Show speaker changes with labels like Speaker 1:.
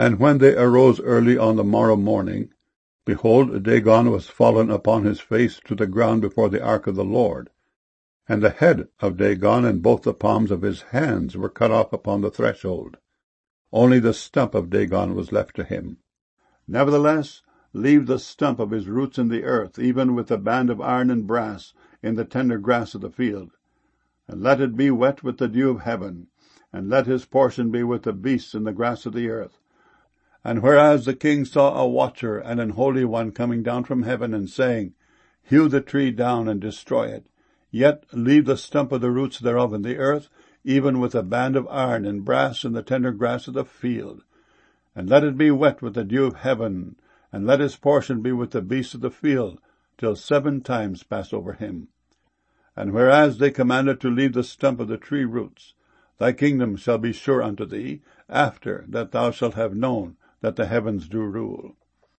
Speaker 1: And when they arose early on the morrow morning, behold, Dagon was fallen upon his face to the ground before the ark of the Lord. And the head of Dagon and both the palms of his hands were cut off upon the threshold. Only the stump of Dagon was left to him. Nevertheless, leave the stump of his roots in the earth, even with the band of iron and brass, in the tender grass of the field. And let it be wet with the dew of heaven, and let his portion be with the beasts in the grass of the earth. And whereas the king saw a watcher and an holy one coming down from heaven, and saying, Hew the tree down and destroy it, yet leave the stump of the roots thereof in the earth, even with a band of iron and brass in the tender grass of the field. And let it be wet with the dew of heaven, and let his portion be with the beasts of the field, till 7 times pass over him. And whereas they commanded to leave the stump of the tree roots, thy kingdom shall be sure unto thee, after that thou shalt have known that the heavens do rule.